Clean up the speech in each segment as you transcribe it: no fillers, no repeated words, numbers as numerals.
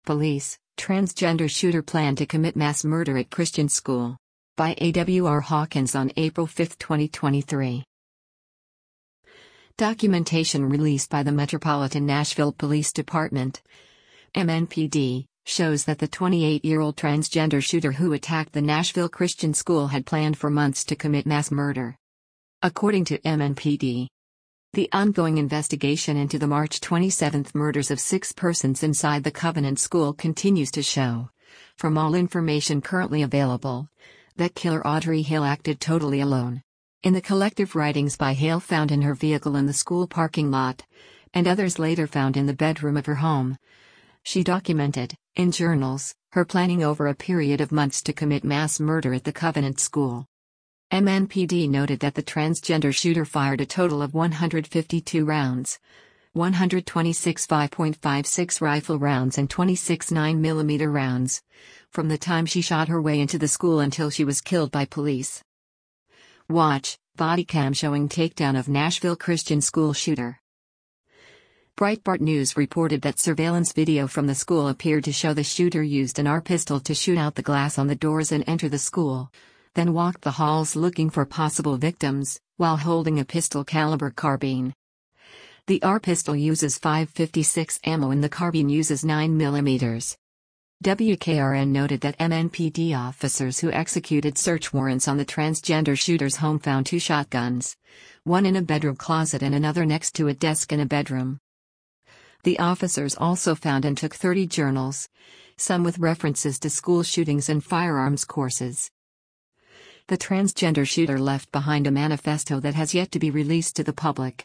Police, transgender shooter planned to commit mass murder at Christian school. By A.W.R. Hawkins on April 5, 2023. Documentation released by the Metropolitan Nashville Police Department, MNPD, shows that the 28-year-old transgender shooter who attacked the Nashville Christian school had planned for months to commit mass murder. According to MNPD, the ongoing investigation into the March 27 murders of 6 persons inside the Covenant School continues to show, from all information currently available, that killer Audrey Hale acted totally alone. In the collective writings by Hale found in her vehicle in the school parking lot, and others later found in the bedroom of her home, she documented, in journals, her planning over a period of months to commit mass murder at the Covenant School. MNPD noted that the transgender shooter fired a total of 152 rounds, 126 5.56 rifle rounds and 26 9mm rounds, from the time she shot her way into the school until she was killed by police. Watch, bodycam showing takedown of Nashville Christian school shooter. Breitbart News reported that surveillance video from the school appeared to show the shooter used an AR pistol to shoot out the glass on the doors and enter the school, then walked the halls looking for possible victims, while holding a pistol-caliber carbine. The AR pistol uses .556 ammo and the carbine uses 9mm. WKRN noted that MNPD officers who executed search warrants on the transgender shooter's home found 2 shotguns, one in a bedroom closet and another next to a desk in a bedroom. The officers also found and took 30 journals, some with references to school shootings and firearms courses. The transgender shooter left behind a manifesto that has yet to be released to the public.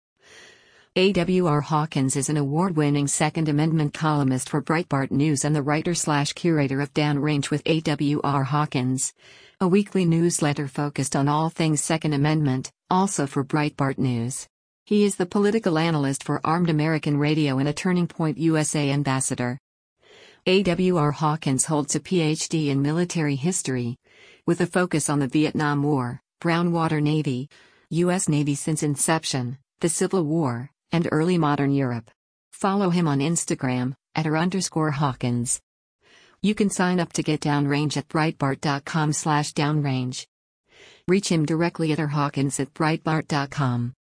A.W.R. Hawkins is an award-winning Second Amendment columnist for Breitbart News and the writer/curator of Downrange with A.W.R. Hawkins, a weekly newsletter focused on all things Second Amendment, also for Breitbart News. He is the political analyst for Armed American Radio and a Turning Point USA ambassador. A.W.R. Hawkins holds a Ph.D. in military history, with a focus on the Vietnam War, Brown Water Navy, U.S. Navy since inception, the Civil War, and early modern Europe. Follow him on Instagram, @r_Hawkins. You can sign up to get Downrange at Breitbart.com/downrange. Reach him directly at rhawkins@breitbart.com.